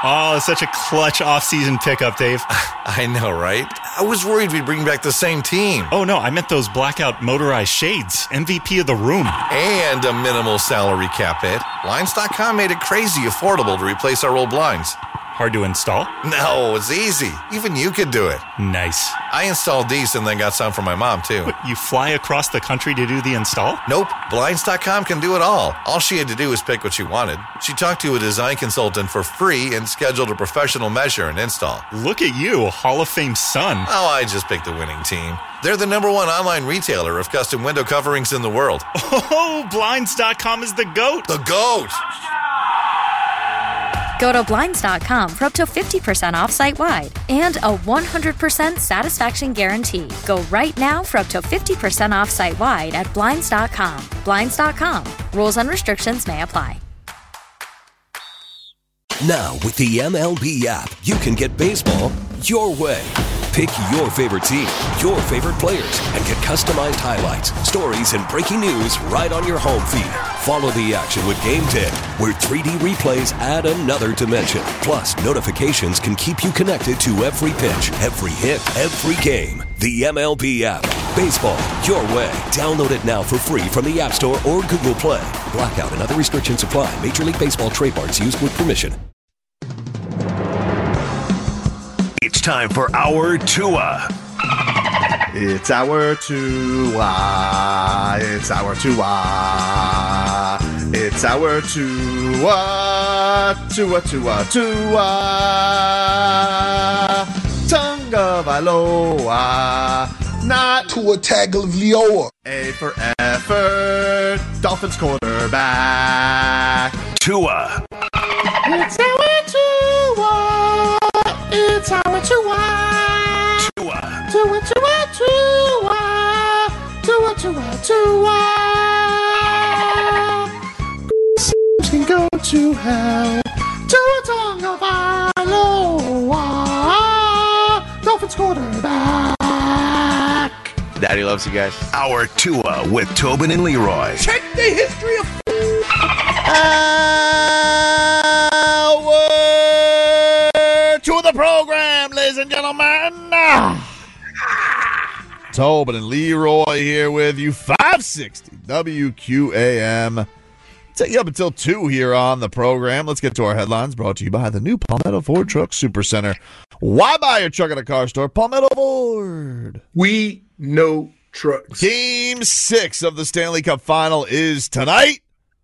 Oh, such a clutch off-season pickup, Dave. I know, right? I was worried we'd bring back the same team. Oh, no, I meant those blackout motorized shades. MVP of the room. And a minimal salary cap hit. Blinds.com made it crazy affordable to replace our old blinds. Hard to install? No, it's easy. Even you could do it. Nice. I installed these and then got some for my mom, too. But you fly across the country to do the install? Nope. Blinds.com can do it all. All she had to do was pick what she wanted. She talked to a design consultant for free and scheduled a professional measure and install. Look at you, Hall of Fame son. Oh, I just picked the winning team. They're the #1 online retailer of custom window coverings in the world. Oh, Blinds.com is the GOAT. The GOAT! Go to Blinds.com for up to 50% off site-wide and a 100% satisfaction guarantee. Go right now for up to 50% off site-wide at Blinds.com. Blinds.com. Rules and restrictions may apply. Now, with the MLB app, you can get baseball your way. Pick your favorite team, your favorite players, and get customized highlights, stories, and breaking news right on your home feed. Follow the action with Game Day, where 3D replays add another dimension. Plus, notifications can keep you connected to every pitch, every hit, every game. The MLB app. Baseball your way. Download it now for free from the App Store or Google Play. Blackout and other restrictions apply. Major League Baseball trademarks used with permission. It's time for Our Tua. It's our Tua. It's our Tua. It's our Tua. Tua, Tua, Tua. Tonga Vailoa. Not Tua Tagovailoa. A for effort. Dolphins quarterback. Tua. It's our Tua. It's our Tua. Tua. Tua, Tua, Tua. Tua, Tua, Tua. Seems can go to hell. Tua Tagovailoa. Dolphins quarterback. Daddy loves you guys. Our Tua with Tobin and Leroy. Check the history of Hour to the program, ladies and gentlemen. Tobin and Leroy here with you. 560 WQAM. Take you up until 2 here on the program. Let's get to our headlines, brought to you by the new Palmetto Ford Truck Supercenter. Why buy your truck at a car store? Palmetto Ford. We know trucks. Game 6 of the Stanley Cup Final is tonight.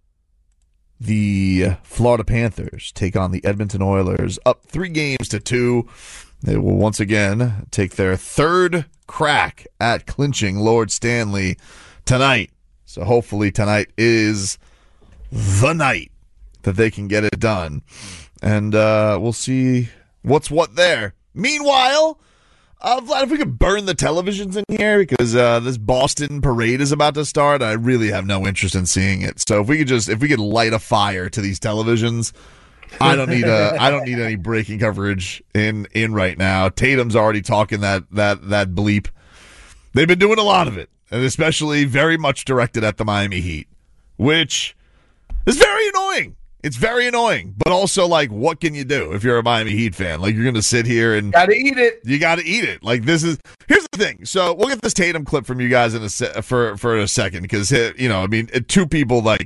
The Florida Panthers take on the Edmonton Oilers, up 3-2. They will once again take their third crack at clinching Lord Stanley tonight. So hopefully tonight is the night that they can get it done. And we'll see what's what there. Meanwhile, Vlad, if we could burn the televisions in here, because this Boston parade is about to start. I really have no interest in seeing it. So if we could light a fire to these televisions, I don't need any breaking coverage in right now. Tatum's already talking that bleep. They've been doing a lot of it, and especially very much directed at the Miami Heat, which is very annoying. It's very annoying, but also, like, what can you do if you're a Miami Heat fan? Like, you're going to sit here and... Gotta eat it. You got to eat it. Like, here's the thing. So, we'll get this Tatum clip from you guys for a second, because, two people, like,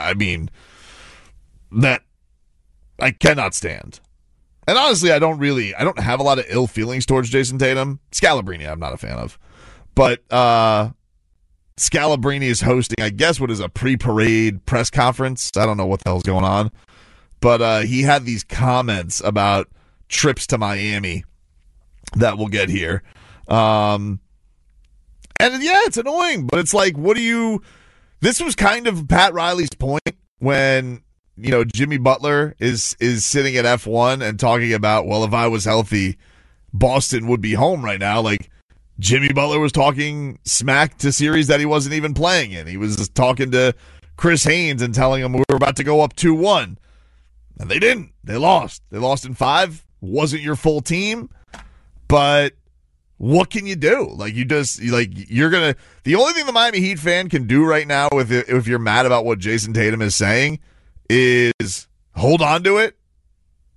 that I cannot stand. And honestly, I don't have a lot of ill feelings towards Jason Tatum. Scalabrine, I'm not a fan of. But, Scalabrine is hosting, I guess, what is a pre-parade press conference. I don't know what the hell's going on. But he had these comments about trips to Miami that we'll get here. And yeah, it's annoying, but it's like, this was kind of Pat Riley's point when, Jimmy Butler is sitting at F1 and talking about, well, if I was healthy, Boston would be home right now. Like, Jimmy Butler was talking smack to series that he wasn't even playing in. He was talking to Chris Haynes and telling him we were about to go up 2-1. And they didn't. They lost. They lost in 5. Wasn't your full team. But what can you do? Like, the only thing the Miami Heat fan can do right now if you're mad about what Jason Tatum is saying is hold on to it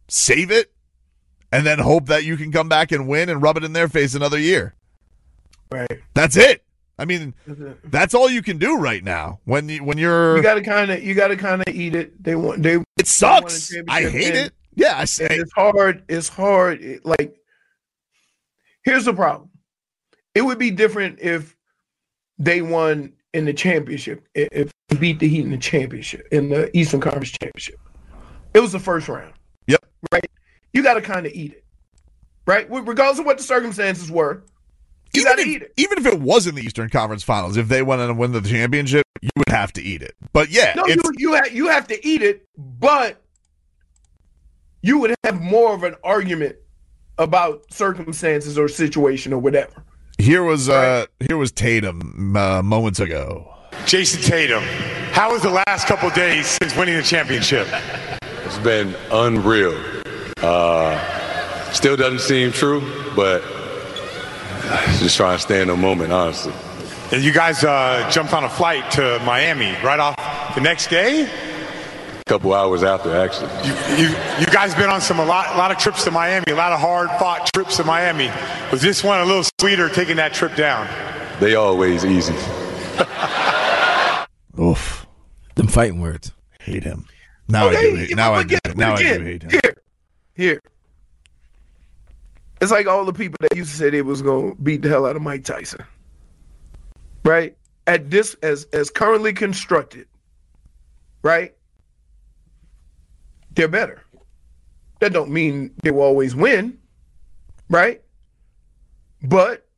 save it, and then hope that you can come back and win and rub it in their face another year. Right. That's it. I mean, that's all you can do right now. When you're, you got to kind of eat it. It sucks. I hate it. Yeah, I say it's hard. It's hard. Like, here's the problem. It would be different if they won in the championship. If they beat the Heat in the championship, in the Eastern Conference Championship, it was the first round. Yep. Right. You got to kind of eat it. Right. Regardless of what the circumstances were. You got to eat it. Even if it was in the Eastern Conference Finals, if they went and win the championship, you would have to eat it. But yeah, no, you have to eat it, but you would have more of an argument about circumstances or situation or whatever. Here was Tatum moments ago. Jason Tatum, how was the last couple days since winning the championship? It's been unreal. Still doesn't seem true, but just trying to stay in the moment, honestly. And you guys jumped on a flight to Miami right off the next day? A couple hours after, actually. You guys been on a lot of trips to Miami, a lot of hard-fought trips to Miami. Was this one a little sweeter taking that trip down? They always easy. Oof. Them fighting words. Hate him. Now I do hate him. Now I do hate him. Here. It's like all the people that used to say they was going to beat the hell out of Mike Tyson. Right? At this, as currently constructed, right? They're better. That don't mean they will always win, right? But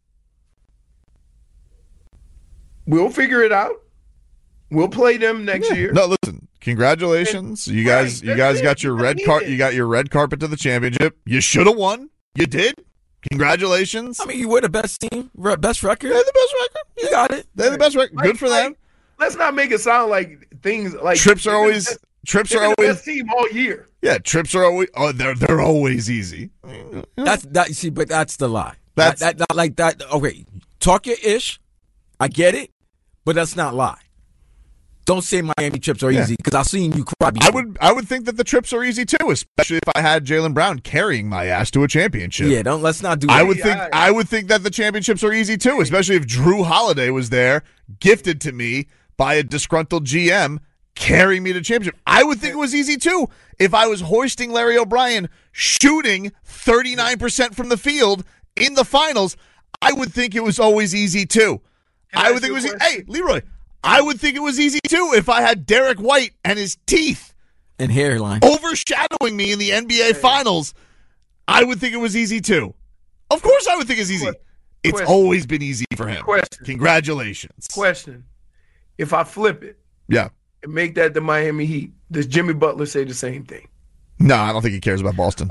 we'll figure it out. We'll play them next year. No, listen. Congratulations. You guys got your red carpet. You got your red carpet to the championship. You should have won. You did. Congratulations. I mean, you were the best team, best record. They're the best record. You got it. They're the best record. Good for them. Let's not make it sound like things like trips are always the best team all year. Yeah, trips are always they're always easy. That's that. See, but that's the lie. That like that. Okay, talk your ish. I get it, but that's not lie. Don't say Miami trips are easy because I've seen you cry before. I would think that the trips are easy too, especially if I had Jaylen Brown carrying my ass to a championship. Yeah, let's not do that. I would think that the championships are easy too, especially if Drew Holiday was there, gifted to me by a disgruntled GM, carrying me to championship. I would think it was easy too if I was hoisting Larry O'Brien, shooting 39% from the field in the finals. I would think it was always easy too. I would think it was. Hey, Leroy. I would think it was easy, too, if I had Derek White and his teeth and hairline overshadowing me in the NBA Finals. I would think it was easy, too. Of course I would think it's easy. It's always been easy for him. Congratulations. Question. If I flip it and make that the Miami Heat, does Jimmy Butler say the same thing? No, I don't think he cares about Boston.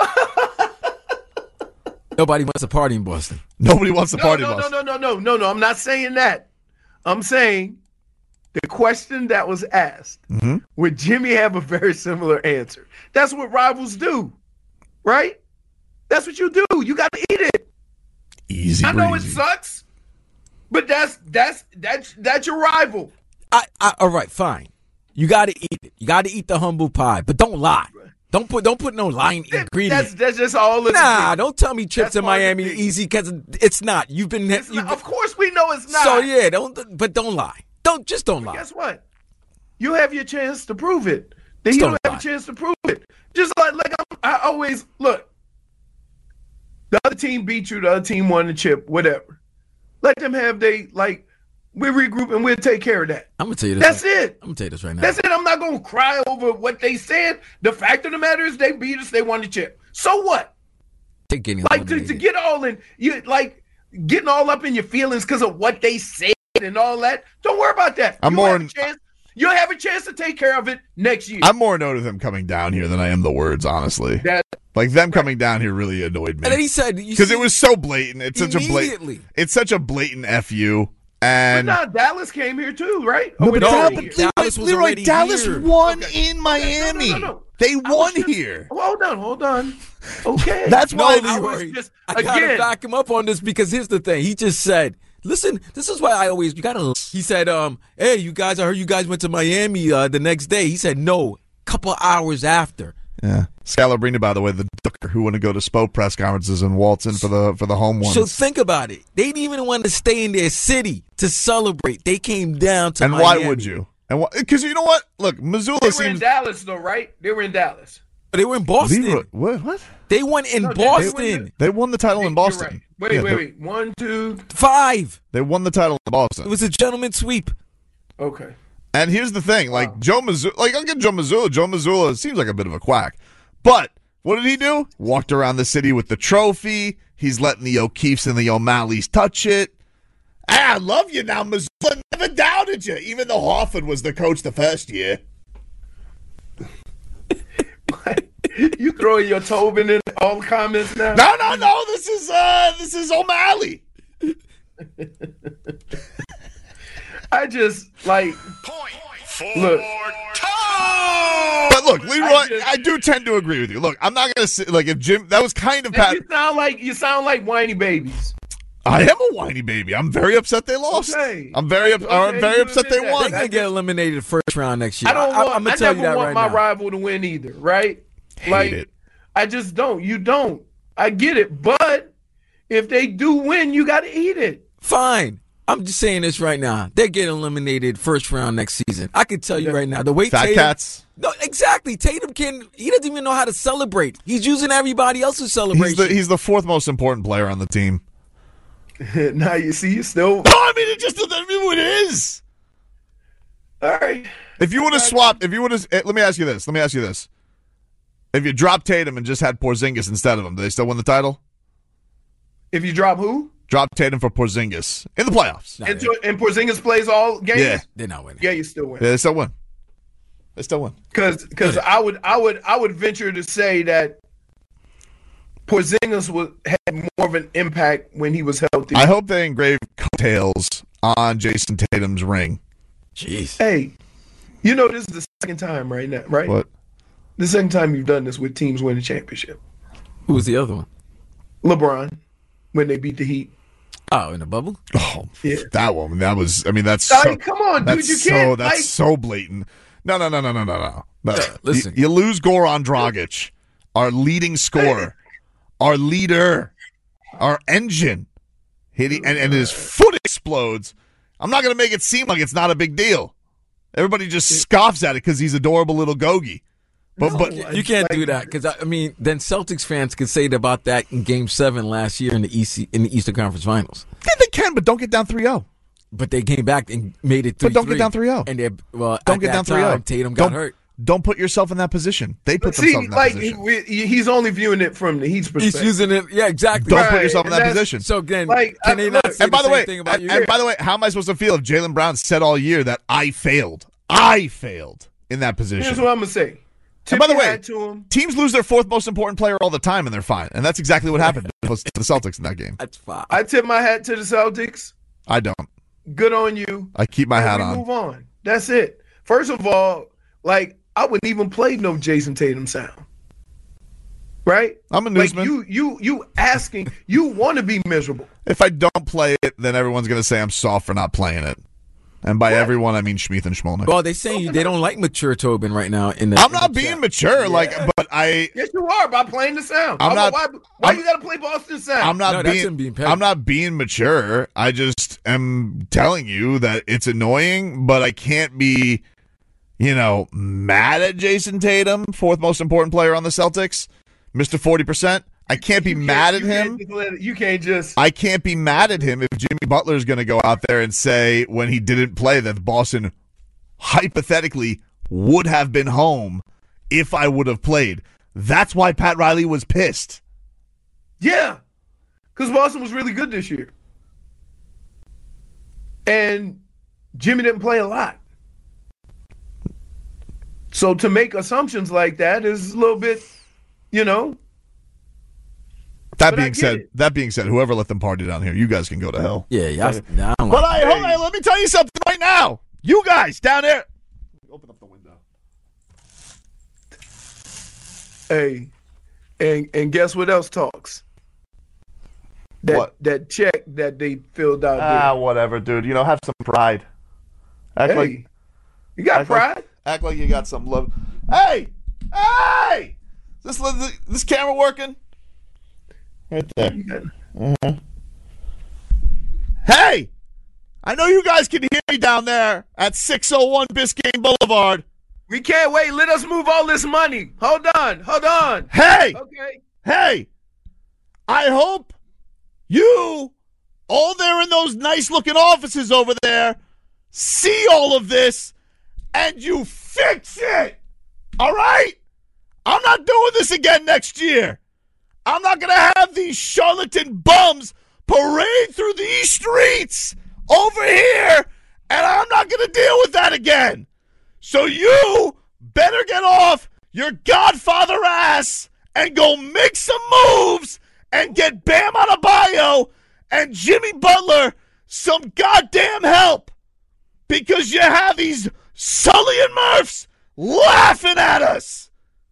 Nobody wants to party in Boston. Nobody wants to party in Boston. No. I'm not saying that. I'm saying the question that was asked, would Jimmy have a very similar answer? That's what rivals do, right? That's what you do. You got to eat it. Easy. I know it sucks, but that's your rival. All right, fine. You got to eat it. You got to eat the humble pie, but don't lie. Don't put no lying ingredients. That's just all. Don't tell me trips to Miami easy because it's not. Of course, we know it's not. So yeah, don't lie. Don't lie. Guess what? You have your chance to prove it. Then you don't have a chance to prove it. Just like I always look. The other team beat you. The other team won the chip. Whatever. Let them have we regroup and we'll take care of that. I'm gonna tell you this. That's it. I'm gonna tell you this right now. That's it. I'm not gonna cry over what they said. The fact of the matter is they beat us. They won the chip. So what? They're getting to get all in you getting all up in your feelings because of what they said and all that. Don't worry about that. You'll have a chance to take care of it next year. I'm more annoyed with them coming down here than I am the words, honestly. Them coming down here really annoyed me. And then he said, because it was so blatant. It's such a blatant FU. And but now Dallas came here too, right? Dallas was Leroy, Dallas here. Won in Miami. No. They won here. Hold on. Okay. That's why Leroy. I gotta back him up on this because here's the thing. He just said, listen, this is why he said, hey, you guys, I heard you guys went to Miami the next day. He said, no, couple hours after. Yeah. Scalabrine, by the way, the ducker who wouldn't go to Spo press conferences and waltz in for the home ones. So think about it. They didn't even want to stay in their city to celebrate. They came down to Miami. And why would you? And because you know what? Look, Missoula They were in Dallas, though, right? They were in Dallas. They were in Boston. What? They won in Boston. They won the title in Boston. Right. Wait. 1, 2, 5. They won the title in Boston. It was a gentleman's sweep. Okay. And here's the thing, Joe Mazzulla, I'll get Joe Mazzulla. Joe Mazzulla seems like a bit of a quack. But what did he do? Walked around the city with the trophy. He's letting the O'Keefes and the O'Malleys touch it. I love you now, Mazzulla. Never doubted you. Even though Hofford was the coach the first year. You throwing your Tobin in all the comments now? No. This is O'Malley. I just Point look. But look, Leroy, I do tend to agree with you. Look, I'm not gonna say if Jim. That was kind of Pat. You sound like whiny babies. I am a whiny baby. I'm very upset they lost. Okay. I'm very upset they won. They're gonna get eliminated first round next year. I never want my rival to win either. Right? Hate it. I just don't. You don't. I get it, but if they do win, you got to eat it. Fine. I'm just saying this right now. They're getting eliminated first round next season. I can tell you right now. The way Fat Cats. No, exactly. Tatum he doesn't even know how to celebrate. He's using everybody else's celebration. He's the fourth most important player on the team. Now you see, you still. No, I mean it is. All right. If you would have swapped, let me ask you this. If you dropped Tatum and just had Porzingis instead of him, do they still win the title? If you drop who? Drop Tatum for Porzingis in the playoffs. And Porzingis plays all games? Yeah. They're not winning. Yeah, you still win. Yeah, they still win. Because I would venture to say that Porzingis had more of an impact when he was healthy. I hope they engrave coattails on Jason Tatum's ring. Jeez. Hey, you know this is the second time right now, right? What? The second time you've done this with teams winning championship. Who was the other one? LeBron, when they beat the Heat. Oh, in the bubble? Oh, yeah. That one. That was. I mean, that's. Come on, dude. You can't. That's so blatant. No. Listen, you lose Goran Dragic, our leading scorer, our leader, our engine, and his foot explodes. I'm not going to make it seem like it's not a big deal. Everybody just scoffs at it because he's adorable little Gogi. But you can't do that because then Celtics fans could say about that in Game 7 last year in the Eastern Conference Finals. Yeah, they can, but don't get down 3-0. But they came back and made it 3-3. But don't get down 3-0. And don't get down 3-0. Tatum got hurt. Don't put yourself in that position. They put themselves in that position. He's only viewing it from the Heat's perspective. He's using it. Yeah, exactly. Don't put yourself in that position. So again, can they not say and by the the way, same thing about you? And by the way, how am I supposed to feel if Jaylen Brown said all year that I failed? I failed in that position. Here's what I'm gonna say. And by the way, teams lose their fourth most important player all the time, and they're fine. And that's exactly what happened to the Celtics in that game. That's fine. I tip my hat to the Celtics. I don't. Good on you. I keep my hat on. Move on. That's it. First of all, I wouldn't even play no Jason Tatum sound. Right? I'm a newsman. You asking, you want to be miserable. If I don't play it, then everyone's going to say I'm soft for not playing it. And by everyone, I mean Schmeeth and Schmolnick. Well, they're saying they don't like mature Tobin right now. I'm not being mature, but I. Yes, you are by playing the sound. Why you got to play Boston sound? I'm not being mature. I just am telling you that it's annoying, but I can't be, mad at Jason Tatum, fourth most important player on the Celtics, Mr. 40%. I can't be mad at him. You can't just. I can't be mad at him if Jimmy Butler is going to go out there and say when he didn't play that Boston hypothetically would have been home if I would have played. That's why Pat Riley was pissed. Yeah, because Boston was really good this year. And Jimmy didn't play a lot. So to make assumptions like that is a little bit, That being said, whoever let them party down here, you guys can go to hell. Yeah. But let me tell you something right now. You guys down there. Open up the window. Hey, and guess what else talks? That check that they filled out there. Whatever, dude. Have some pride. You got pride? Act like you got some love. Hey! This camera working? Right there. Uh-huh. Hey! I know you guys can hear me down there at 601 Biscayne Boulevard. We can't wait. Let us move all this money. Hold on. Hey! Okay. Hey! I hope you, all there in those nice-looking offices over there, see all of this and you fix it. All right? I'm not doing this again next year. I'm not going to have these charlatan bums parade through these streets over here, and I'm not going to deal with that again. So you better get off your Godfather ass and go make some moves and get Bam Adebayo and Jimmy Butler some goddamn help, because you have these Sully and Murphs laughing at us.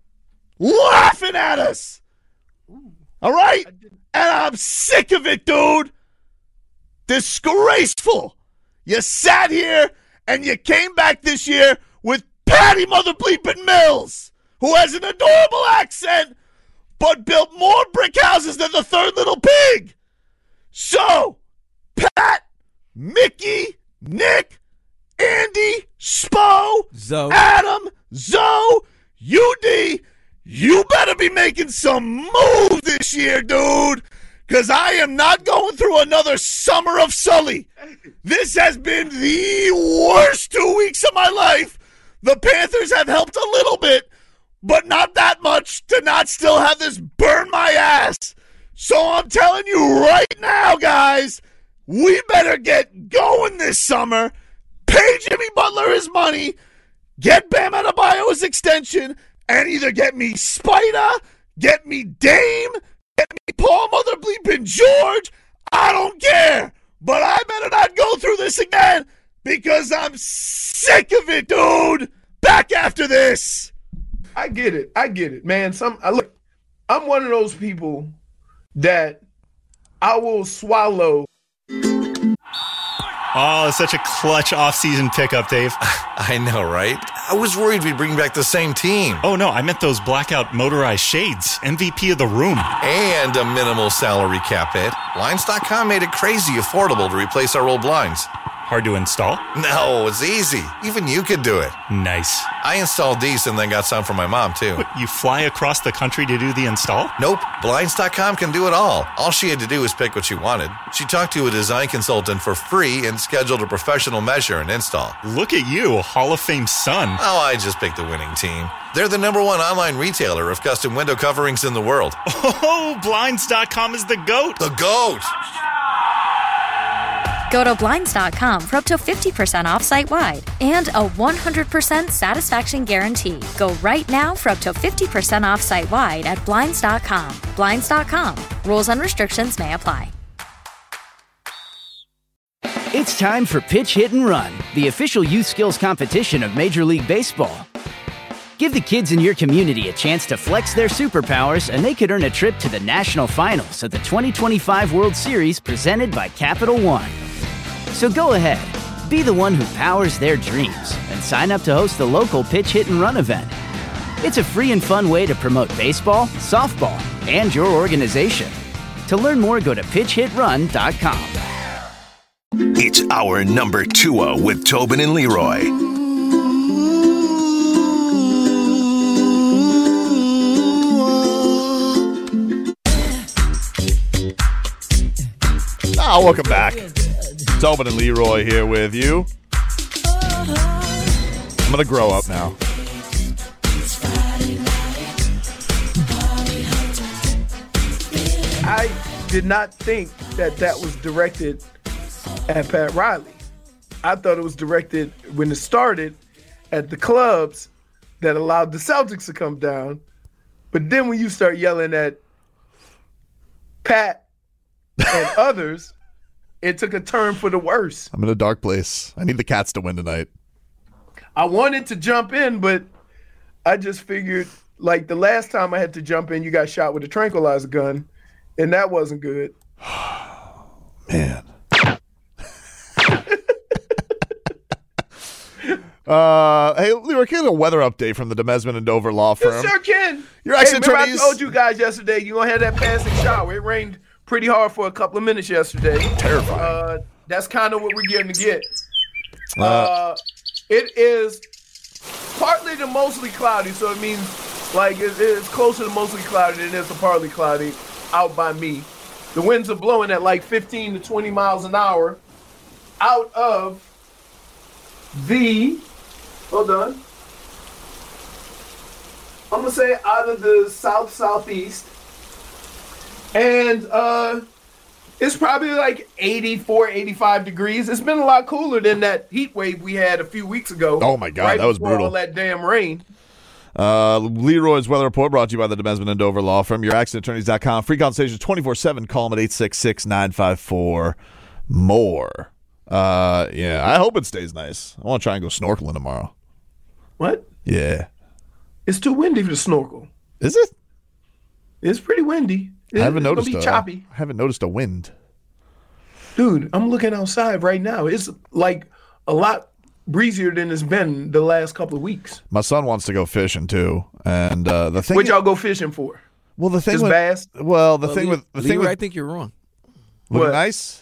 All right? And I'm sick of it, dude. Disgraceful. You sat here and you came back this year with Patty Mother Bleepin' Mills, who has an adorable accent but built more brick houses than the third little pig. So, Pat, Mickey, Nick, Andy, Spo, Zoe. Adam, Zoe, UD, you better be making some moves this year, dude, because I am not going through another summer of Sully. This has been the worst 2 weeks of my life. The Panthers have helped a little bit, but not that much to not still have this burn my ass. So I'm telling you right now, guys, we better get going this summer, pay Jimmy Butler his money, get Bam Adebayo his extension, and either get me Spider, get me Dame, get me Paul Mother Bleepin' George. I don't care. But I better not go through this again, because I'm sick of it, dude. Back after this. I get it, man. Look, I'm one of those people that I will swallow. Oh, such a clutch off-season pickup, Dave. I know, right? I was worried we'd bring back the same team. Oh, no, I meant those blackout motorized shades. MVP of the room. And a minimal salary cap hit. Blinds.com made it crazy affordable to replace our old blinds. Hard to install? No, it's easy. Even you could do it. Nice. I installed these and then got some for my mom, too. But you fly across the country to do the install? Nope. Blinds.com can do it all. All she had to do was pick what she wanted. She talked to a design consultant for free and scheduled a professional measure and install. Look at you, Hall of Fame son. Oh, I just picked the winning team. They're the #1 online retailer of custom window coverings in the world. Oh, Blinds.com is the GOAT. The GOAT! Go to Blinds.com for up to 50% off site-wide and a 100% satisfaction guarantee. Go right now for up to 50% off site-wide at Blinds.com. Blinds.com. Rules and restrictions may apply. It's time for Pitch, Hit, and Run, the official youth skills competition of Major League Baseball. Give the kids in your community a chance to flex their superpowers, and they could earn a trip to the national finals of the 2025 World Series presented by Capital One. So go ahead, be the one who powers their dreams, and sign up to host the local Pitch, Hit, and Run event. It's a free and fun way to promote baseball, softball, and your organization. To learn more, go to pitchhitrun.com. It's our number 2 with Tobin and Leroy. Welcome back. Tobin and Leroy here with you. I'm going to grow up now. I did not think that was directed at Pat Riley. I thought it was directed, when it started, at the clubs that allowed the Celtics to come down. But then when you start yelling at Pat and others, it took a turn for the worse. I'm in a dark place. I need the Cats to win tonight. I wanted to jump in, but I just figured, like the last time I had to jump in, you got shot with a tranquilizer gun, and that wasn't good. Man. Hey, Leroy, can I get a weather update from the Demesman and Dover law firm? You sure can. Your accident remember attorneys. I told you guys yesterday you're going to have that passing shower. It rained pretty hard for a couple of minutes yesterday. Terrifying. That's kind of what we're getting to get. It is partly to mostly cloudy, so it means like it's closer to mostly cloudy than it is to partly cloudy out by me. The winds are blowing at like 15 to 20 miles an hour out of the, hold on, I'm going to say out of the south-southeast. And it's probably like 84, 85 degrees. It's been a lot cooler than that heat wave we had a few weeks ago. Oh, my God, right that was before brutal. All that damn rain. Leroy's Weather Report brought to you by the Demesman and Dover Law Firm. YourAccidentAttorneys.com. Free consultations 24/7. Call them at 866-954-MORE. Yeah, I hope it stays nice. I want to try and go snorkeling tomorrow. What? Yeah. It's too windy for the snorkel. Is it? It's pretty windy. I haven't noticed. It's gonna be choppy. I haven't noticed a wind. Dude, I'm looking outside right now. It's like a lot breezier than it's been the last couple of weeks. My son wants to go fishing too, and the thing. What y'all go fishing for? Well, the thing Just with bass. Well, the thing with Leroy, I think you're wrong. Look nice.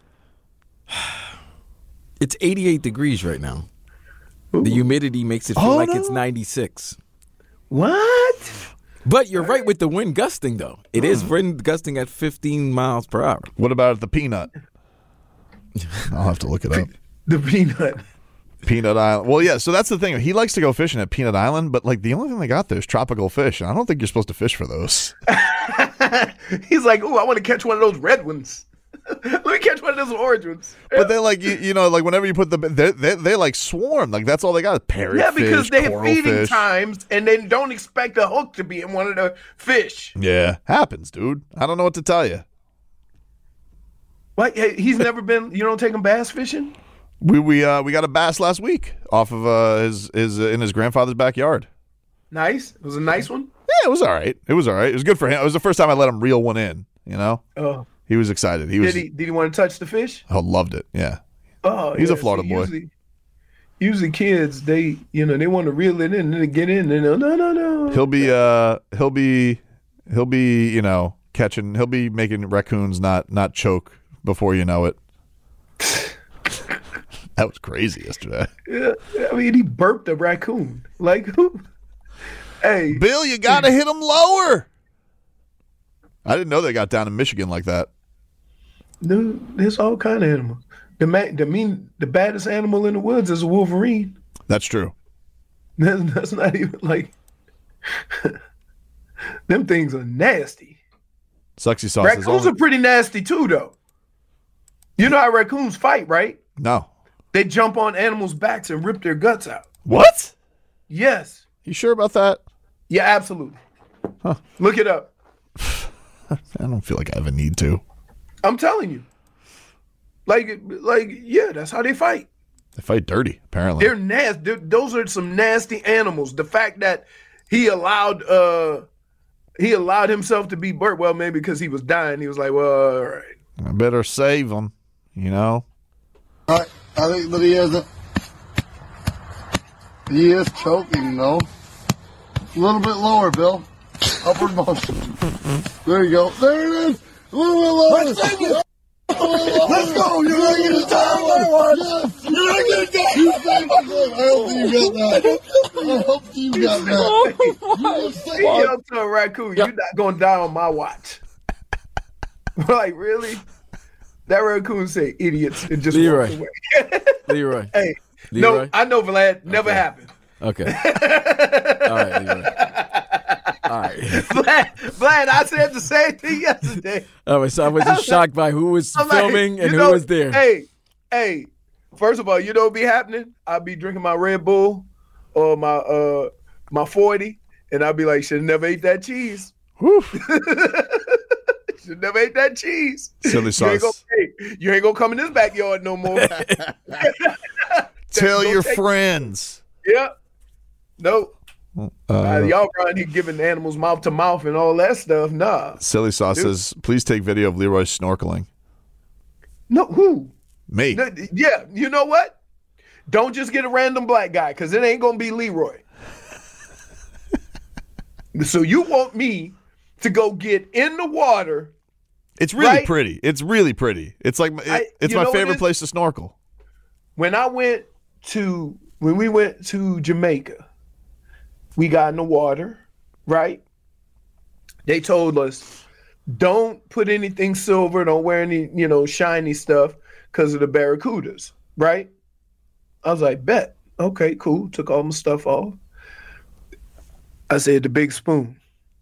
It's 88 degrees right now. Ooh. The humidity makes it feel it's 96. What? But you're right with the wind gusting, though. It is wind gusting at 15 miles per hour. What about the Peanut? I'll have to look it up. The Peanut. Peanut Island. Well, yeah, so that's the thing. He likes to go fishing at Peanut Island, but like the only thing they got there is tropical fish. And I don't think you're supposed to fish for those. He's like, "Ooh, I want to catch one of those red ones. Let me catch one of those orange ones." But they like you know, like whenever you put they like swarm. Like that's all they got is parrotfish. Yeah, because they have feeding fish. times and they don't expect a hook to be in one of the fish. Yeah, happens, dude. I don't know what to tell you. What? He's never been. You don't take him bass fishing? We got a bass last week off of his in his grandfather's backyard. Nice. It was a nice one. Yeah, it was all right. It was good for him. It was the first time I let him reel one in. You know. Oh. He was excited. Did he want to touch the fish? Oh, loved it. Yeah. Oh, he's a Florida boy. Usually kids they want to reel it in and then get in and no. He'll be catching. He'll be making raccoons not choke before you know it. That was crazy yesterday. Yeah, I mean, he burped a raccoon. Like, who? Hey, Bill, you got to hit him lower. I didn't know they got down in Michigan like that. Dude, there's all kind of animals. The baddest animal in the woods is a wolverine. That's true. That's not even like them things are nasty. Sexy sauce. Raccoons are pretty nasty too, though. You know how raccoons fight, right? No. They jump on animals' backs and rip their guts out. What? Yes. You sure about that? Yeah, absolutely. Huh. Look it up. I don't feel like I have a need to. I'm telling you. Like, yeah, that's how they fight. They fight dirty, apparently. They're nasty. Those are some nasty animals. The fact that he allowed himself to be burnt, well, maybe because he was dying. He was like, well, all right. I better save him, you know? All right, I think, but he is choking, though. A little bit lower, Bill. Upward motion. There you go. There it is. A little bit lower. Let's take it. Let's go. You're going to get it down. Yes. You're going to get it down. You saved it. I hope you got that. He yelled to a raccoon, you're not going to die on my watch. Like, really? That raccoon say idiots and just walked away. Leroy. Hey, Leroy. No, I know, Vlad. Never happened. Okay. All right, Leroy. All right. Vlad, I said the same thing yesterday. All right, so I was just shocked by who was filming and who was there. Hey, first of all, you know what be happening? I'll be drinking my Red Bull or my 40, and I'll be like, should have never ate that cheese. Should never ate that cheese. Silly sauce. You ain't gonna come in this backyard no more. Tell your friends. Yeah. Nope. Y'all around here giving animals mouth to mouth and all that stuff. Nah. Silly sauce says, please take video of Leroy snorkeling. No, who? Me. Yeah, you know what? Don't just get a random black guy because it ain't going to be Leroy. So you want me to go get in the water. It's really pretty. It's really pretty. It's like it's my favorite place to snorkel. When we went to Jamaica, we got in the water, right? They told us, don't put anything silver, don't wear any, shiny stuff because of the barracudas, right? I was like, bet. Okay, cool. Took all my stuff off. I said, the big spoon,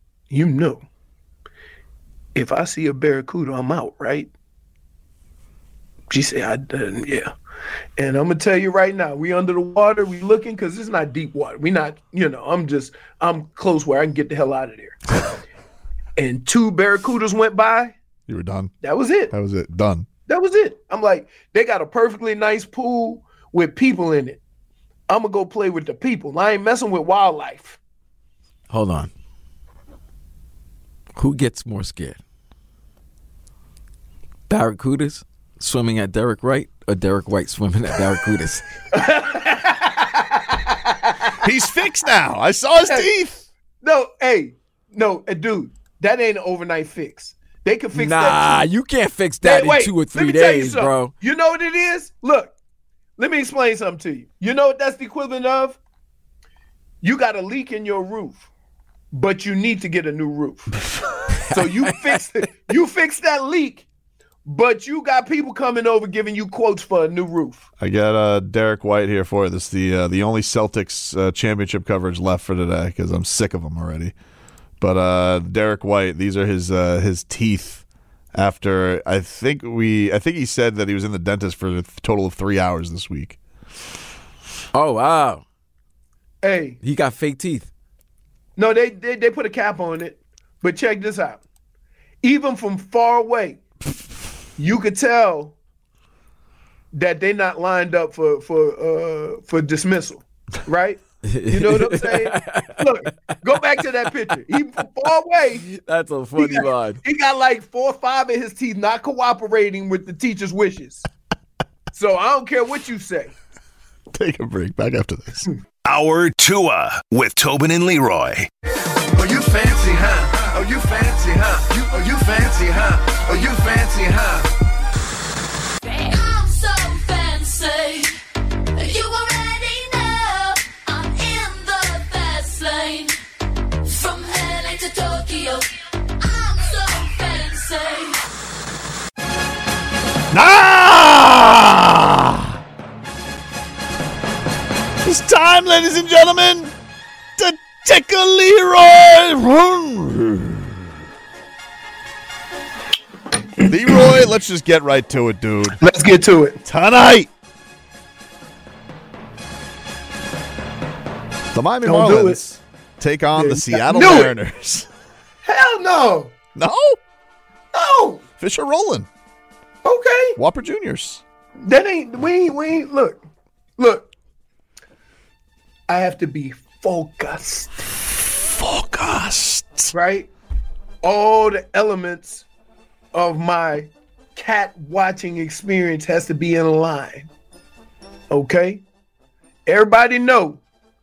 if I see a barracuda, I'm out, right? She said, yeah. And I'm going to tell you right now, we under the water, we looking, because it's not deep water. We not, I'm close where I can get the hell out of there. And 2 barracudas went by. You were done. That was it. That was it. Done. That was it. I'm like, they got a perfectly nice pool with people in it. I'm going to go play with the people. I ain't messing with wildlife. Hold on. Who gets more scared? Barracudas swimming at Derek White or Derek White swimming at Barracudas? He's fixed now. I saw his teeth. Dude, that ain't an overnight fix. They can fix that. Nah, you can't fix that in 2 or 3 days, bro. You know what it is? Look, let me explain something to you. You know what that's the equivalent of? You got a leak in your roof, but you need to get a new roof. So you fix that leak, but you got people coming over giving you quotes for a new roof. I got Derek White here for this. The only Celtics championship coverage left for today because I'm sick of them already. But Derek White, these are his teeth. After I think he said that he was in the dentist for a total of 3 hours this week. Oh wow! Hey, he got fake teeth. No, they put a cap on it. But check this out. Even from far away, you could tell that they're not lined up for dismissal, right? You know what I'm saying? Look, go back to that picture. Even from far away. That's a funny line. He got like 4 or 5 of his teeth not cooperating with the teacher's wishes. So I don't care what you say. Take a break. Back after this. Hour Tua with Tobin and Leroy. Oh, you fancy, huh? Oh, you fancy, huh? Oh, you fancy, huh? Oh, you fancy, huh? I'm so fancy. You already know I'm in the fast lane. From LA to Tokyo, I'm so fancy. It's time, ladies and gentlemen, to tickle Leroy. Leroy, let's just get right to it, dude. Let's get to it. Tonight, the Miami Marlins take on the Seattle Mariners. Hell no. No? No. Fish are rolling. Okay. Whopper Juniors. That ain't, we ain't, look. I have to be focused. Right? All the elements of my cat watching experience has to be in line. Okay? Everybody know.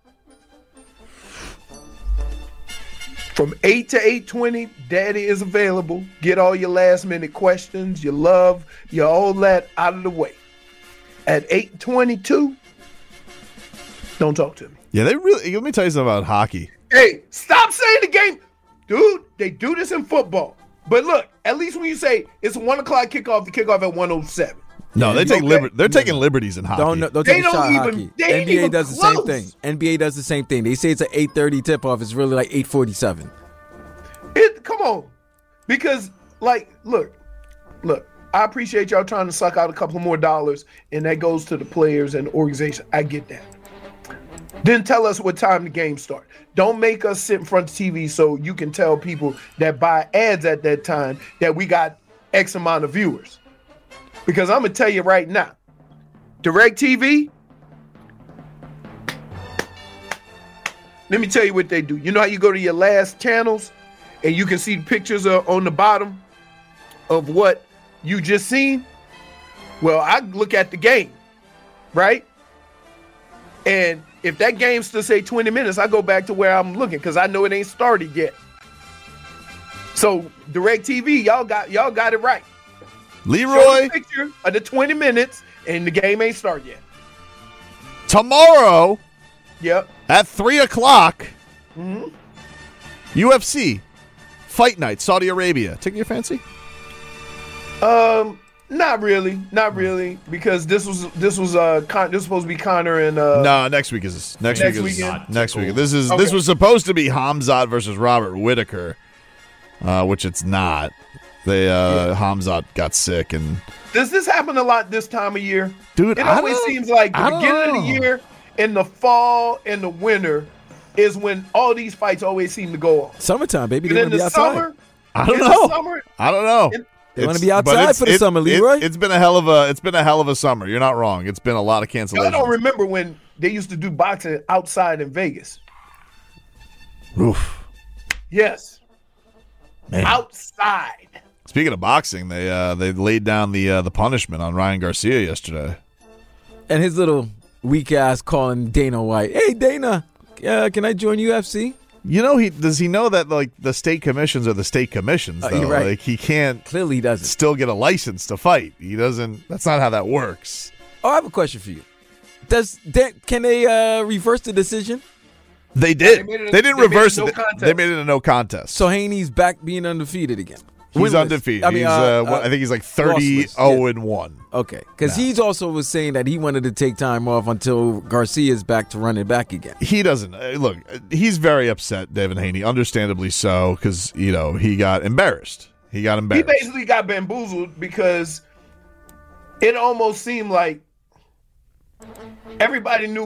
From 8 to 8:20, Daddy is available. Get all your last minute questions, your love, your all that out of the way. At 8:22, don't talk to me. Yeah, they really. Let me tell you something about hockey. Hey, stop saying the game. Dude, they do this in football. But look, at least when you say it's a 1 o'clock kickoff, the kickoff at 1:07. No, they take they're taking liberties in hockey. Don't take a shot at hockey. NBA does the same thing. NBA does the same thing. They say it's an 8:30 tip-off. It's really like 8:47. Come on. Because, look, I appreciate y'all trying to suck out a couple more dollars, and that goes to the players and the organization. I get that. Then tell us what time the game starts. Don't make us sit in front of TV so you can tell people that buy ads at that time that we got X amount of viewers. Because I'm going to tell you right now, DirecTV, let me tell you what they do. You know how you go to your last channels and you can see pictures on the bottom of what you just seen? Well, I look at the game, right? And if that game still say 20 minutes, I go back to where I'm looking because I know it ain't started yet. So DirecTV, y'all got it right. Leroy, show the picture of the 20 minutes, and the game ain't started yet. Tomorrow, yep, at 3:00, UFC Fight Night, Saudi Arabia. Take your fancy? Not really, because this was supposed to be Conor and no, next week is next week. This was supposed to be Hamzat versus Robert Whittaker, which it's not. Hamzat got sick, and does this happen a lot this time of year? Dude, it always seems like the beginning of the year, in the fall and the winter, is when all these fights always seem to go on. Summertime, baby. But in the summer, I don't know. They want to be outside for the summer, Leroy. It's been a hell of a summer. You're not wrong. It's been a lot of cancellations. I don't remember when they used to do boxing outside in Vegas. Oof. Yes. Man. Outside. Speaking of boxing, they laid down the punishment on Ryan Garcia yesterday. And his little weak ass calling Dana White, "Hey Dana, can I join UFC?" You know, does he know that like the state commissions are the state commissions? Though? You're right. Like he can't clearly he doesn't still get a license to fight. He doesn't. That's not how that works. Oh, I have a question for you. Can they reverse the decision? They did. They didn't reverse it. They made it a no contest. So Haney's back being undefeated again. He's undefeated. I mean, I think he's like 30-0-1. Okay, because he's also was saying that he wanted to take time off until Garcia's back to run it back again. He doesn't. Look, he's very upset, Devin Haney, understandably so, because, he got embarrassed. He basically got bamboozled because it almost seemed like everybody knew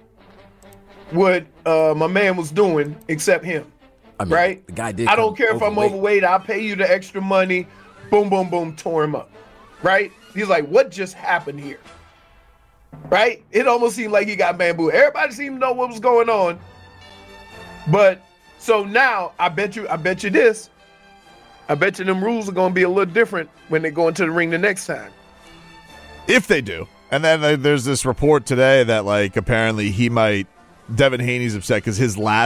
what my man was doing except him. I mean, right? The guy did. I don't care if I'm overweight. I'll pay you the extra money. Boom, boom, boom. Tore him up. Right? He's like, what just happened here? Right? It almost seemed like he got bamboo. Everybody seemed to know what was going on. But so now I bet you this. I bet you them rules are going to be a little different when they go into the ring the next time. If they do. And then there's this report today that like apparently Devin Haney's upset because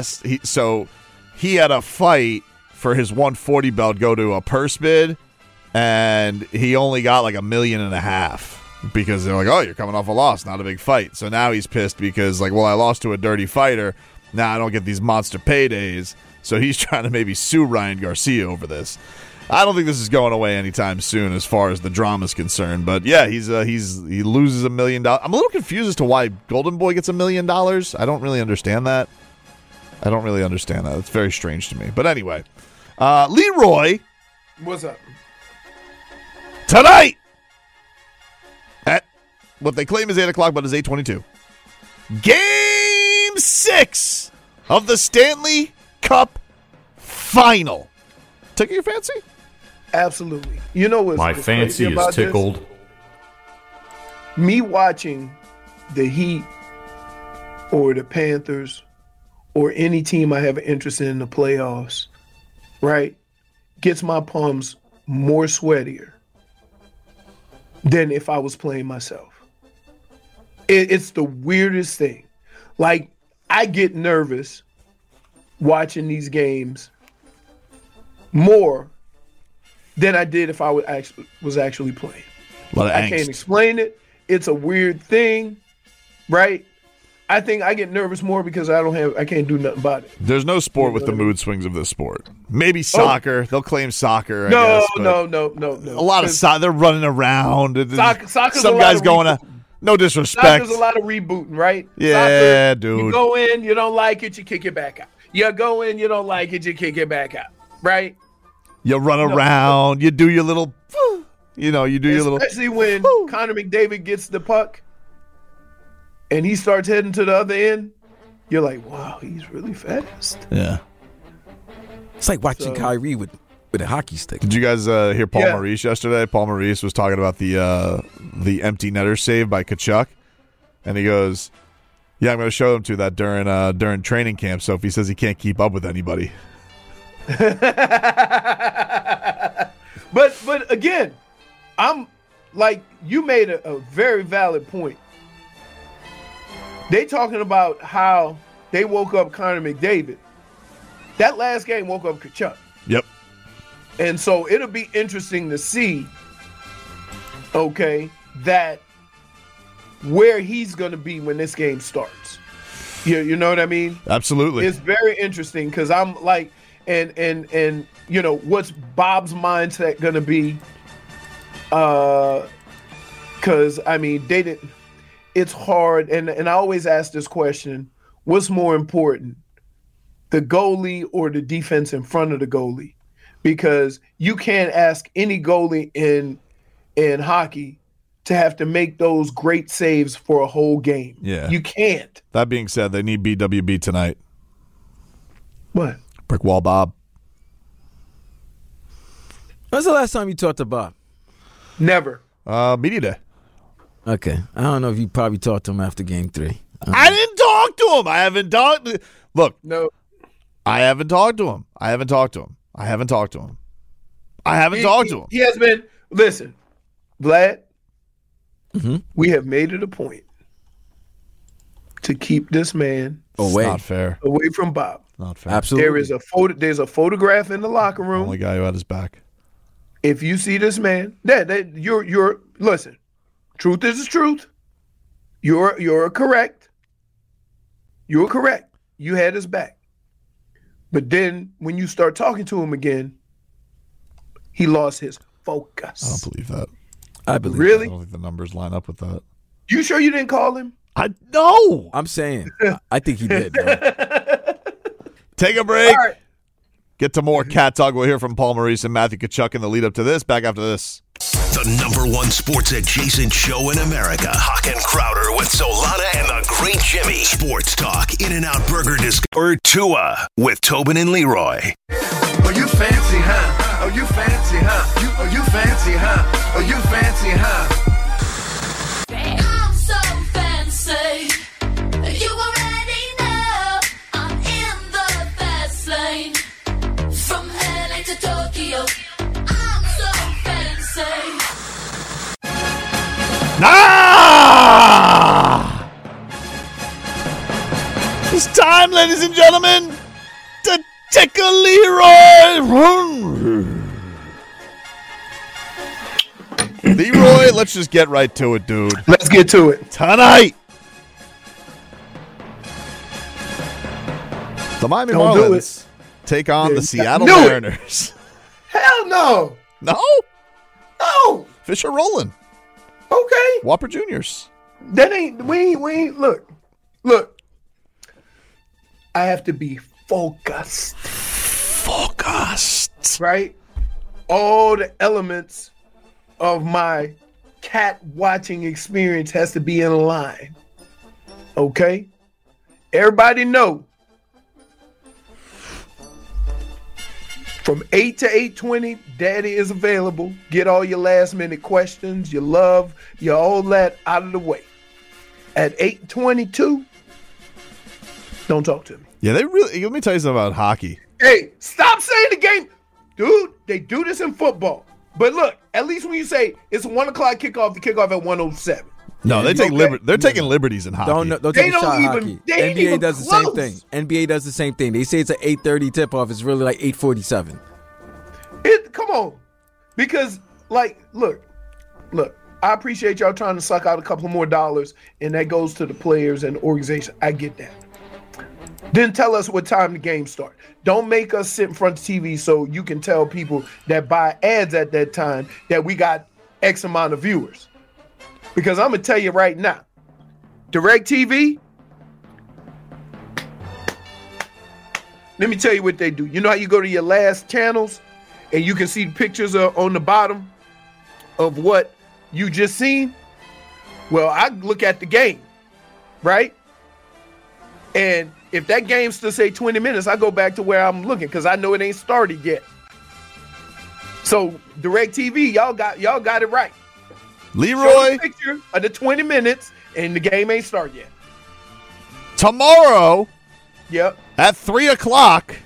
he had a fight for his 140 belt go to a purse bid, and he only got like $1.5 million because they're like, oh, you're coming off a loss, not a big fight. So now he's pissed because like, well, I lost to a dirty fighter. Now I don't get these monster paydays. So he's trying to maybe sue Ryan Garcia over this. I don't think this is going away anytime soon as far as the drama is concerned. But yeah, he loses $1 million. I'm a little confused as to why Golden Boy gets $1 million. I don't really understand that. It's very strange to me. But anyway, Leroy. What's up? Tonight at what they claim is 8:00, but it's 8:22. Game 6 of the Stanley Cup Final. Tickle your fancy? Absolutely. You know what's my fancy is tickled. Me watching the Heat or the Panthers or any team I have an interest in the playoffs, right, gets my palms more sweatier than if I was playing myself. It's the weirdest thing. Like, I get nervous watching these games more than I did if I was actually playing. I can't explain it. It's a weird thing, right? I think I get nervous more because I can't do nothing about it. There's no sport with the mood swings of this sport. Maybe soccer. They'll claim soccer. No. A lot of soccer. They're running around. Soccer's some guys going no disrespect. Soccer's a lot of rebooting, right? Yeah, soccer, dude. You go in, you don't like it, you kick it back out. You go in, you don't like it, you kick it back out, right? You run around. You do your little, your little. Especially when Connor McDavid gets the puck and he starts heading to the other end, you're like, wow, he's really fast. Yeah. It's like watching Kyrie with a hockey stick. Did you guys hear Paul Maurice yesterday? Paul Maurice was talking about the empty netter save by Tkachuk, and he goes, "Yeah, I'm going to show him to that during training camp." So if he says he can't keep up with anybody, but again, I'm like, you made a very valid point. They talking about how they woke up Connor McDavid. That last game woke up Kachuk. Yep. And so it'll be interesting to see, okay, that where he's going to be when this game starts. You know what I mean? Absolutely. It's very interesting because I'm like, and you know, what's Bob's mindset going to be? Because, I mean, they didn't. It's hard, and I always ask this question, what's more important, the goalie or the defense in front of the goalie? Because you can't ask any goalie in hockey to have to make those great saves for a whole game. Yeah. You can't. That being said, they need BWB tonight. What? Brick Wall Bob. When's the last time you talked to Bob? Never. Media day. Okay. I don't know if you probably talked to him after game 3. I didn't talk to him. I haven't talked. Look. No. I haven't talked to him. I haven't talked to him. He has been. Listen, Vlad, we have made it a point to keep this man away. Not fair. Away from Bob. Not fair. Absolutely. There's a photograph in the locker room. Only guy who had his back. If you see this man, you're listen. Truth is the truth. You're correct. You're correct. You had his back. But then when you start talking to him again, he lost his focus. I don't believe that. I believe really? I don't think the numbers line up with that. You sure you didn't call him? No. I'm saying. I think he did, bro. Take a break. All right. Get to more Cat Talk. We'll hear from Paul Maurice and Matthew Tkachuk in the lead up to this. Back after this. The #1 sports adjacent show in America. Hawk and Crowder with Solana and the Great Jimmy. Sports Talk, In-N-Out Burger Discover Tua with Tobin and Leroy. Oh, you fancy, huh? Oh, you fancy, huh? Oh, you fancy, huh? Oh, you fancy, huh? I'm so fancy. You already know I'm in the fast lane. From LA to Tokyo. I'm so fancy. It's time, ladies and gentlemen, to take a Leroy. Leroy, let's just get right to it, dude. Let's get to it. Tonight, the Miami Marlins take on the Seattle Mariners. Hell no. No? No. Fish are rolling. Okay. Whopper Juniors. That ain't, we ain't, look. I have to be focused. Right? All the elements of my cat watching experience has to be in line. Okay? Everybody know. From 8 to 8:20, Daddy is available. Get all your last minute questions, your love, your all that out of the way. At 8:22, don't talk to me. Yeah, they really. Let me tell you something about hockey. Hey, stop saying the game. Dude, they do this in football. But look, at least when you say it's a 1 o'clock kickoff, the kickoff at 1:07. No, they take they're taking liberties in hockey. Don't take a shot at hockey. NBA does the same thing. NBA does the same thing. They say it's an 8:30 tip-off. It's really like 8:47. Come on. Because, like, look, I appreciate y'all trying to suck out a couple more dollars, and that goes to the players and the organization. I get that. Then tell us what time the game starts. Don't make us sit in front of TV so you can tell people that buy ads at that time that we got X amount of viewers. Because I'm going to tell you right now, DirecTV, let me tell you what they do. You know how you go to your last channels and you can see pictures on the bottom of what you just seen? Well, I look at the game, right? And if that game still say 20 minutes, I go back to where I'm looking because I know it ain't started yet. So DirecTV, y'all got it right. Leroy, show the picture of the 20 minutes, and the game ain't started yet. Tomorrow, yep, at 3:00,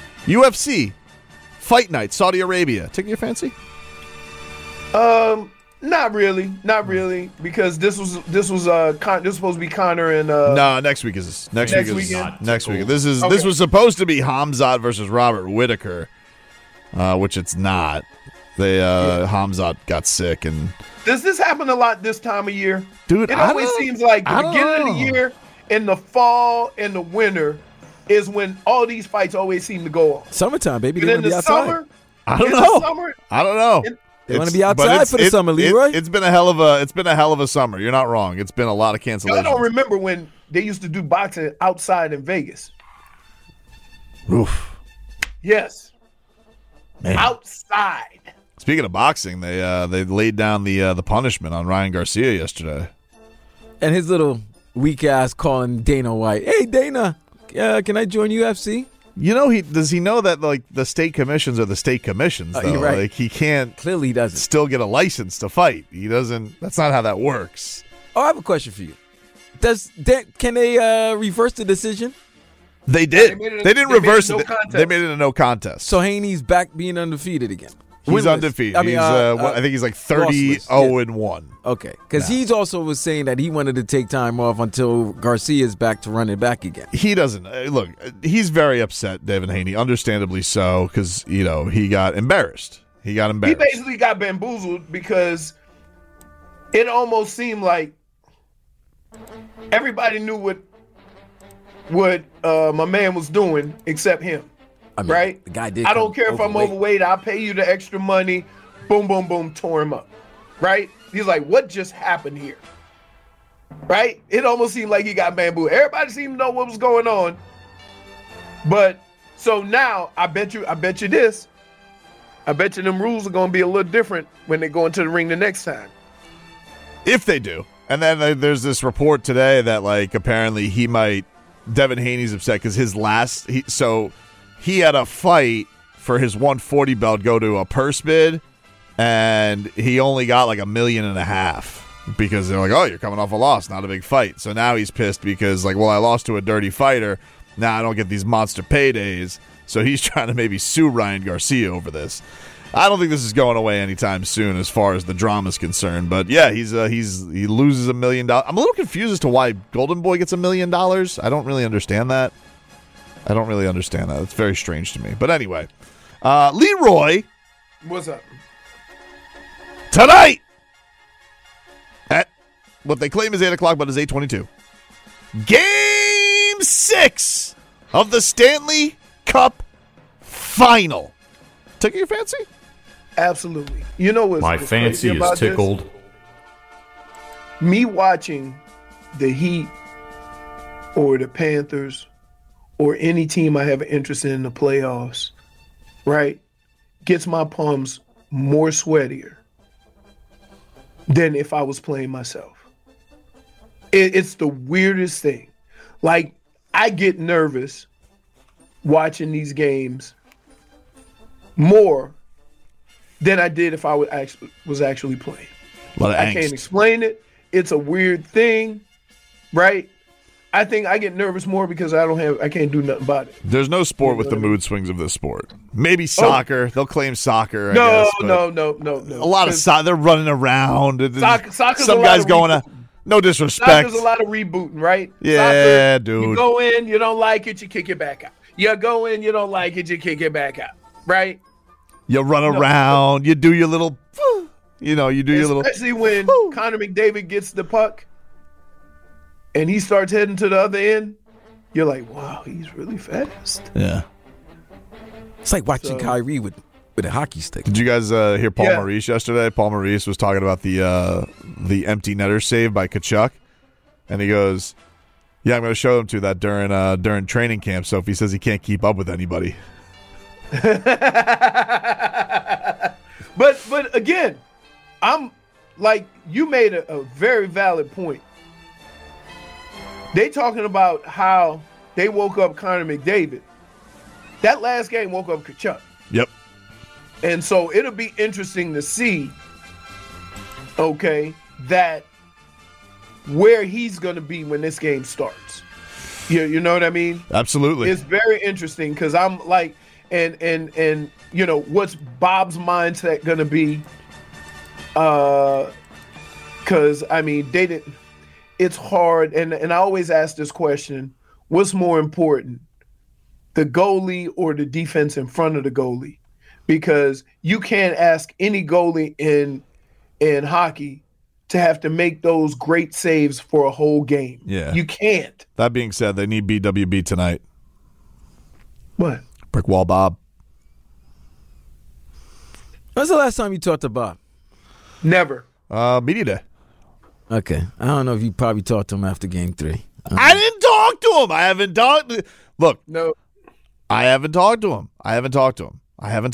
UFC Fight Night, Saudi Arabia. Take your fancy? Not really, because this was supposed to be Connor and no, next week is next weekend. Next week. This was supposed to be Hamzat versus Robert Whitaker, which it's not. Hamzat got sick, and does this happen a lot this time of year, dude? It always seems like the beginning of the year, in the fall and the winter, is when all these fights always seem to go on. Summertime, baby. And in the summer, I don't know. They want to be outside for the summer, Leroy. It's been a hell of a summer. You're not wrong. It's been a lot of cancellations. I don't remember when they used to do boxing outside in Vegas. Oof. Yes. Man. Outside. Speaking of boxing, they laid down the punishment on Ryan Garcia yesterday. And his little weak ass calling Dana White, "Hey Dana, can I join UFC?" You know, does he know that like the state commissions are the state commissions? Though? You're right. Like he can't clearly he doesn't still get a license to fight. He doesn't. That's not how that works. Oh, I have a question for you. Can they reverse the decision? They did. They didn't reverse it. They made it a no contest. So Haney's back being undefeated again. He's undefeated. I think he's like 30-0-1. Okay, because he's also was saying that he wanted to take time off until Garcia's back to run it back again. He doesn't. Look, he's very upset, Devin Haney, understandably so, because, he got embarrassed. He basically got bamboozled because it almost seemed like everybody knew what my man was doing except him. Right? The guy did. I don't care if I'm overweight. I'll pay you the extra money. Boom, boom, boom. Tore him up. Right? He's like, what just happened here? Right? It almost seemed like he got bamboo. Everybody seemed to know what was going on. But so now I bet you this. I bet you them rules are going to be a little different when they go into the ring the next time. If they do. And then there's this report today that like apparently Devin Haney's upset because he had a fight for his 140 belt go to a purse bid, and he only got like $1.5 million because they're like, oh, you're coming off a loss, not a big fight. So now he's pissed because like, well, I lost to a dirty fighter. Now I don't get these monster paydays. So he's trying to maybe sue Ryan Garcia over this. I don't think this is going away anytime soon as far as the drama is concerned. But yeah, he loses $1 million. I'm a little confused as to why Golden Boy gets $1 million. I don't really understand that. It's very strange to me. But anyway, Leroy. What's up? Tonight at what they claim is 8 o'clock, but it's 8:22. Game 6 of the Stanley Cup Final. Took your fancy? Absolutely. You know what's my fancy is tickled. Me watching the Heat or the Panthers or any team I have an interest in the playoffs, right, gets my palms more sweatier than if I was playing myself. It's the weirdest thing. Like, I get nervous watching these games more than I did if I was actually playing. I can't explain it. It's a weird thing, right? I think I get nervous more because I can't do nothing about it. There's no sport with the mood swings of this sport. Maybe soccer. They'll claim soccer. No. A lot of soccer. They're running around. Soccer's some guys going. No disrespect. Soccer's a lot of rebooting, right? Yeah, soccer, dude. You go in, you don't like it, you kick it back out. You go in, you don't like it, you kick it back out, right? You run around. You do your little. Especially when Connor McDavid gets the puck and he starts heading to the other end, you're like, wow, he's really fast. Yeah. It's like watching Kyrie with a hockey stick. Did you guys hear Paul Maurice yesterday? Paul Maurice was talking about the empty netter save by Tkachuk, and he goes, "Yeah, I'm going to show them to that during training camp." So if he says he can't keep up with anybody, but again, I'm like, you made a very valid point. They talking about how they woke up Connor McDavid. That last game woke up Tkachuk. Yep. And so it'll be interesting to see, that where he's going to be when this game starts. You know what I mean? Absolutely. It's very interesting because I'm like, and what's Bob's mindset going to be Because, I mean, they didn't. It's hard. And I always ask this question, what's more important, the goalie or the defense in front of the goalie? Because you can't ask any goalie in hockey to have to make those great saves for a whole game. Yeah. You can't. That being said, they need BWB tonight. What? Brick Wall Bob. When's the last time you talked to Bob? Never. Media day. Okay. I don't know if you probably talked to him after game 3. I didn't talk to him. I haven't talked. Look. No. I haven't talked to him. I haven't talked to him. He has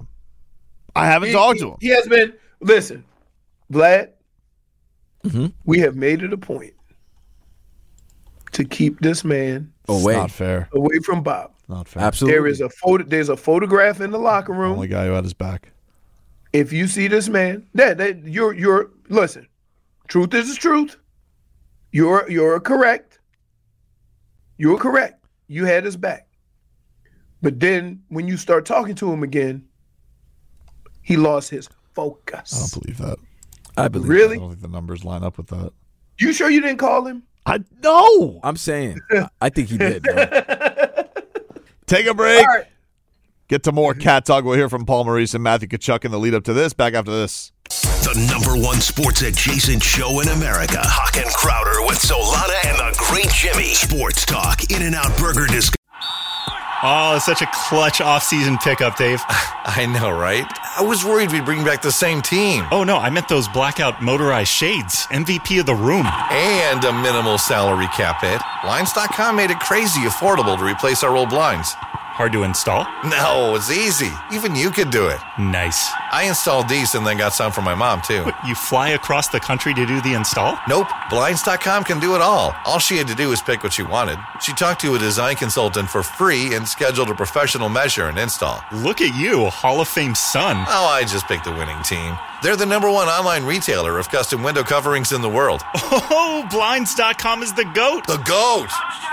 been. Listen, Vlad, we have made it a point to keep this man away. Not fair. Away from Bob. Not fair. Absolutely. There's a photograph in the locker room. Only guy who had his back. If you see this man, you're listen. Truth is the truth. You're correct. You're correct. You had his back. But then when you start talking to him again, he lost his focus. I don't believe that. I believe really? I don't think the numbers line up with that. You sure you didn't call him? No. I'm saying, I think he did, bro. Take a break. All right. Get to more Cat Talk. We'll hear from Paul Maurice and Matthew Tkachuk in the lead up to this. Back after this. The number one sports adjacent show in America. Hawk and Crowder with Solana and the Great Jimmy. Sports Talk, In-N-Out Burger Discovery. Oh, such a clutch off-season pickup, Dave. I know, right? I was worried we'd bring back the same team. Oh, no, I meant those blackout motorized shades. MVP of the room. And a minimal salary cap hit. Blinds.com made it crazy affordable to replace our old blinds. Hard to install? No, it's easy. Even you could do it. Nice. I installed these and then got some for my mom, too. What, you fly across the country to do the install? Nope. Blinds.com can do it all. All she had to do was pick what she wanted. She talked to a design consultant for free and scheduled a professional measure and install. Look at you, Hall of Fame son. Oh, I just picked the winning team. They're the #1 online retailer of custom window coverings in the world. Oh, Blinds.com is the GOAT. The GOAT!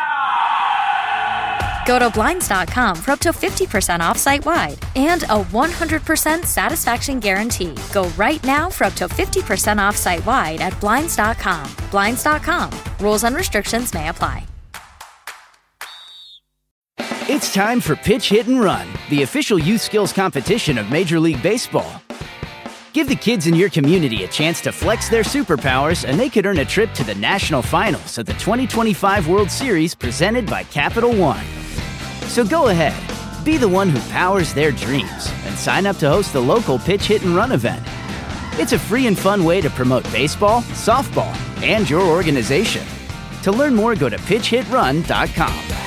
Go to Blinds.com for up to 50% off site-wide and a 100% satisfaction guarantee. Go right now for up to 50% off site-wide at Blinds.com. Blinds.com. Rules and restrictions may apply. It's time for Pitch, Hit, and Run, the official youth skills competition of Major League Baseball. Give the kids in your community a chance to flex their superpowers, and they could earn a trip to the national finals of the 2025 World Series presented by Capital One. So go ahead, be the one who powers their dreams, and sign up to host the local Pitch, Hit, and Run event. It's a free and fun way to promote baseball, softball, and your organization. To learn more, go to pitchhitrun.com.